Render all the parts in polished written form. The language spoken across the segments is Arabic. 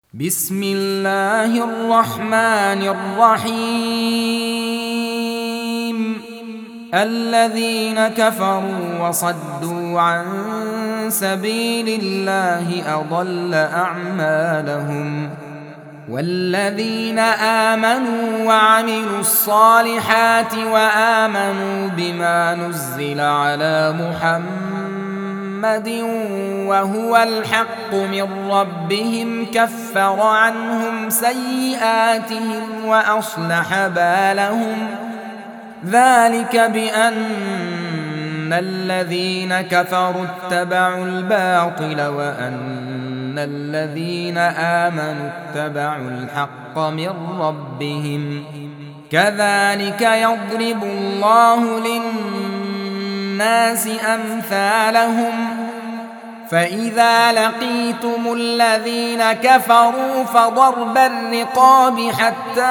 بسم الله الرحمن الرحيم. الذين كفروا وصدوا عن سبيل الله أضل أعمالهم، والذين آمنوا وعملوا الصالحات وآمنوا بما نزل على محمد وهو الحق من ربهم كفر عنهم سيئاتهم وأصلح بالهم. ذلك بأن الذين كفروا اتبعوا الباطل وأن الذين آمنوا اتبعوا الحق من ربهم. كذلك يضرب الله للناس أمثالهم. فإذا لقيتم الذين كفروا فضرب الرقاب حتى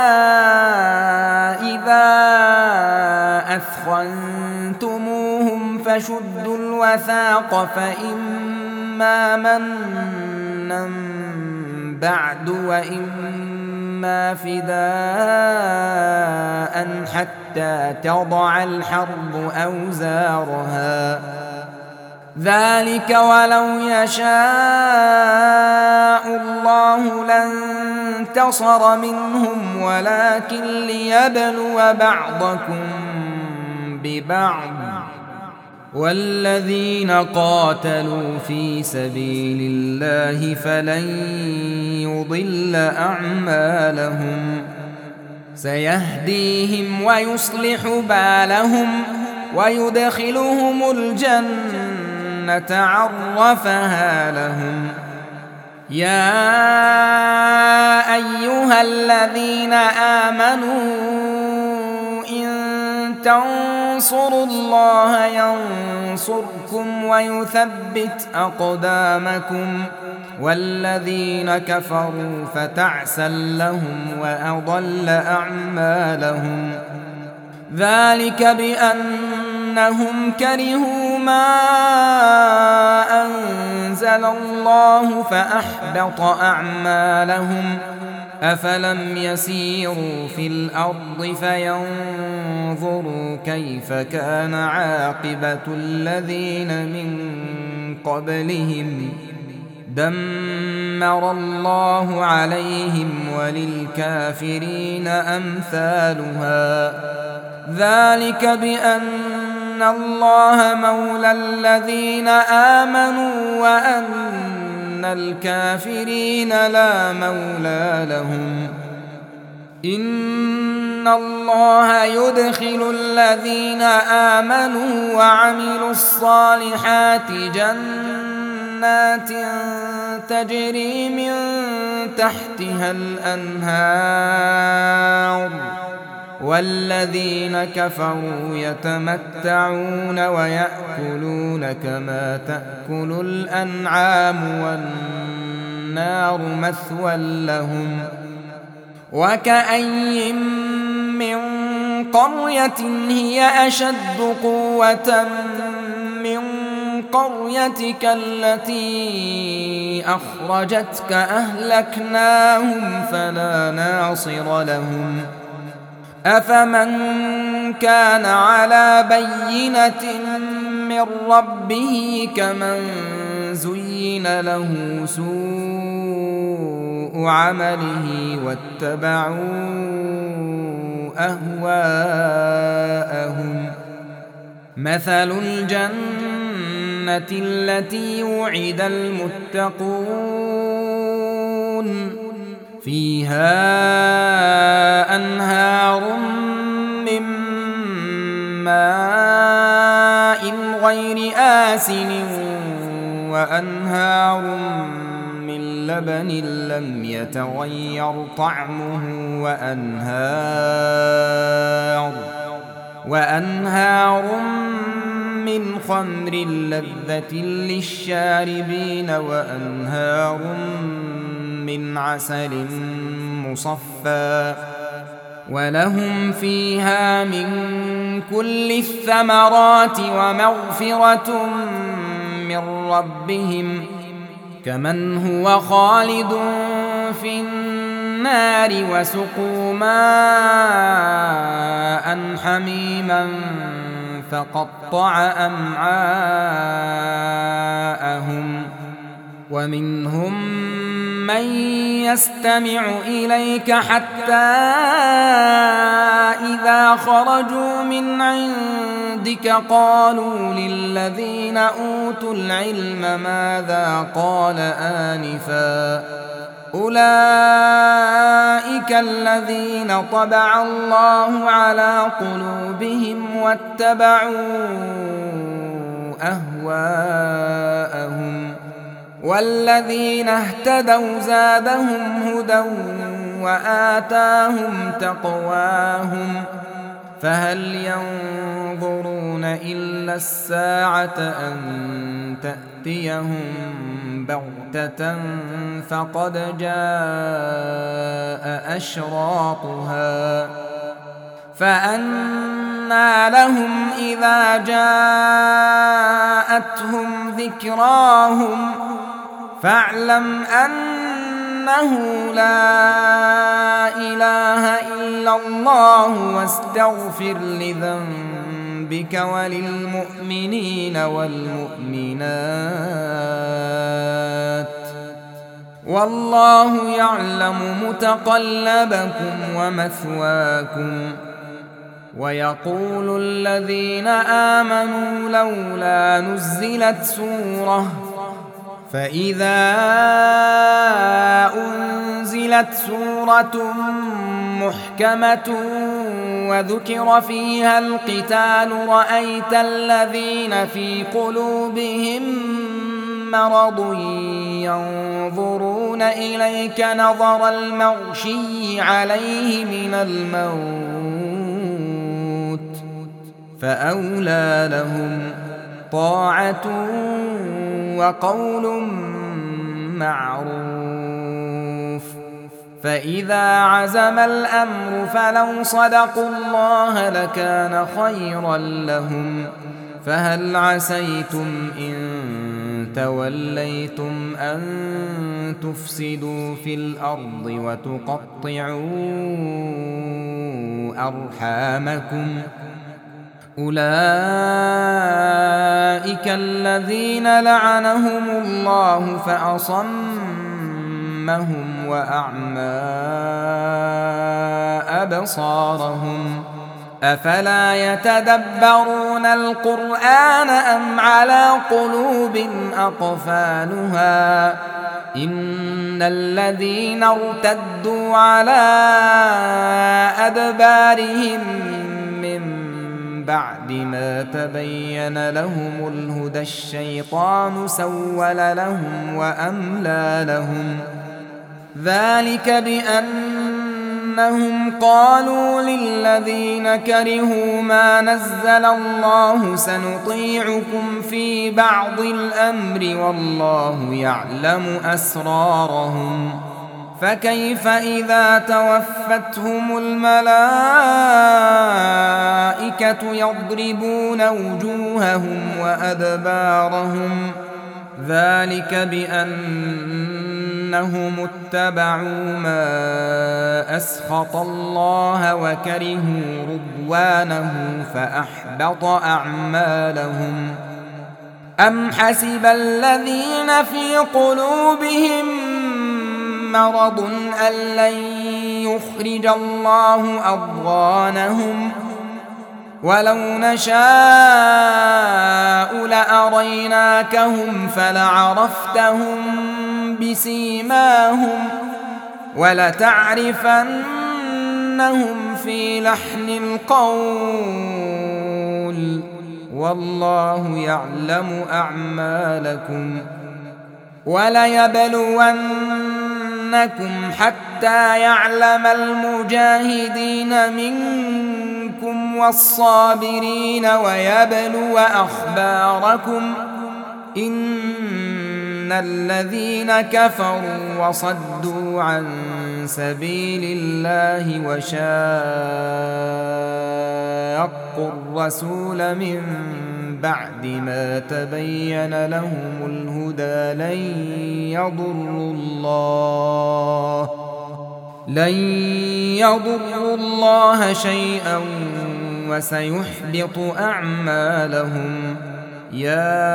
إذا أثخنتموهم فشدوا الوثاق، فإما منا بعد وإما فداء حتى تضع الحرب أوزارها. ذلك ولو يشاء الله لانتصر منهم ولكن ليبلو بعضكم ببعض. والذين قاتلوا في سبيل الله فلن يضل أعمالهم، سيهديهم ويصلح بالهم ويدخلهم الجنة عرفها لهم. يا أيها الذين آمنوا إن تنصروا الله ينصركم ويثبت أقدامكم. والذين كفروا فتعسا لهم وأضل أعمالهم. ذلك بأنهم كرهوا ما أنزل الله فأحبط أعمالهم. أفلم يسيروا في الأرض فينظروا كيف كان عاقبة الذين من قبلهم. دمر الله عليهم وللكافرين أمثالها. ذلك بأن الله مولى الذين آمنوا وأن الكافرين لا مولى لهم. إن الله يدخل الذين آمنوا وعملوا الصالحات جنات تجري من تحتها الأنهار، والذين كفروا يتمتعون ويأكلون كما تأكل الأنعام والنار مثوى لهم. وكأين من قرية هي أشد قوة من قريتك التي أخرجتك أهلكناهم فلا ناصر لهم. أفمن كان على بينة من ربه كمن زين له سوء عمله واتبعوا أهواءهم. مثل الجنة التي وعد المتقون فيها أنهار من ماء غير آسن وأنهار من لبن لم يتغير طعمه وأنهار من خمر لذة للشاربين وأنهار من عسل مصفى ولهم فيها من كل الثمرات ومغفرة من ربهم كمن هو خالد في النار وسقوا ماء حميما فقطع أمعاءهم ومنهم من يستمع إليك حتى إذا خرجوا من عندك قالوا للذين أوتوا العلم ماذا قال آنفا أولئك الذين طبع الله على قلوبهم واتبعوا أهواءهم والذين اهتدوا زادهم هدى وآتاهم تقواهم فهل ينظرون إلا الساعة أن تأتيهم بغتة فقد جاء أشراطها فأنى لهم إذا جاءتهم ذكراهم فاعلم أنه لا إله إلا الله واستغفر لذنبك وللمؤمنين والمؤمنات والله يعلم متقلبكم ومثواكم ويقول الذين آمنوا لولا نزلت سورة فإذا أنزلت سورة محكمة وذكر فيها القتال رأيت الذين في قلوبهم مرض ينظرون إليك نظر المغشي عليه من الموت فأولى لهم طاعة وقول معروف فإذا عزم الأمر فلو صدقوا الله لكان خيرا لهم فهل عسيتم إن توليتم أن تفسدوا في الأرض وتقطعوا أرحامكم أولئك الذين لعنهم الله فأصمهم وأعمى أبصارهم أفلا يتدبرون القرآن أم على قلوب أقفالها إن الذين ارتدوا على أدبارهم من بعد ما تبين لهم الهدى الشيطان سول لهم وأملى لهم ذلك بأنهم قالوا للذين كرهوا ما نزل الله سنطيعكم في بعض الأمر والله يعلم أسرارهم فكيف إذا توفتهم الملائكة يضربون وجوههم وأدبارهم ذلك بأنهم اتبعوا ما أسخط الله وكرهوا رضوانه فأحبط أعمالهم أم حسب الذين في قلوبهم مرض أن لن يخرج الله أضغانهم ولو نشاء لأريناكهم فلعرفتهم بسيماهم ولتعرفنهم في لحن القول والله يعلم أعمالكم وليبلونكم حتى يعلم المجاهدين منكم والصابرين ويبلو أخباركم إن الذين كفروا وصدوا عن سبيل الله وشاقوا الرسول من بعد ما تبين لهم الهدى لن يضروا الله لن يضروا الله شيئا وسيحبط أعمالهم. يا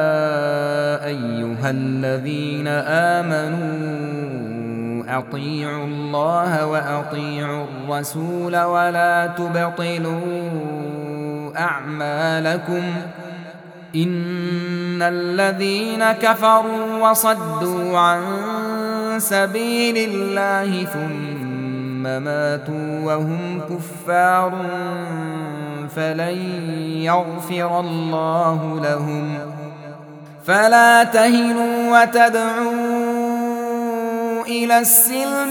أيها الذين آمنوا أطيعوا الله وأطيعوا الرسول ولا تبطلوا أعمالكم. إن الذين كفروا وصدوا عن سبيل الله ثم ماتوا وهم كفار فلن يغفر الله لهم. فلا تهنوا وتدعوا إلى السلم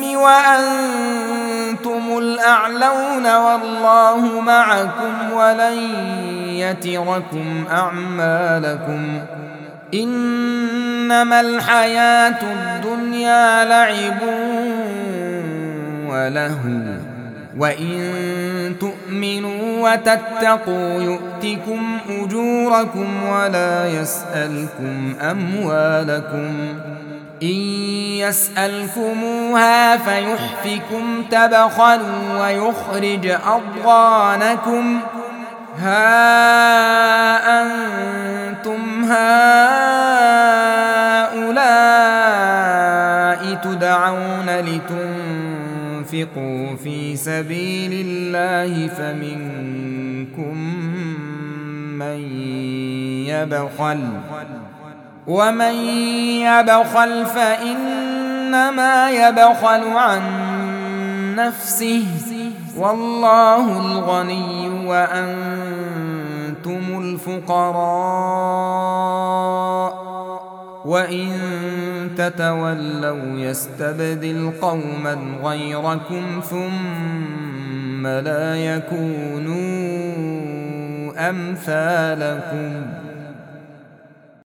وأنتم الأعلون والله معكم ولن يتركم أعمالكم. إنما الحياة الدنيا لعب ولهو وإن تؤمنوا وتتقوا يؤتكم أجوركم ولا يسألكم أموالكم. إن يسألكموها فيحفكم تبخلوا ويخرج أضغانكم. ها أنتم هؤلاء تدعون لتنفقوا في سبيل الله فمنكم من يبخل ومن يبخل فإنما يبخل عن نفسه والله الغني وأنتم الفقراء وإن تتولوا يستبدل قوما غيركم ثم لا يكونوا أمثالكم.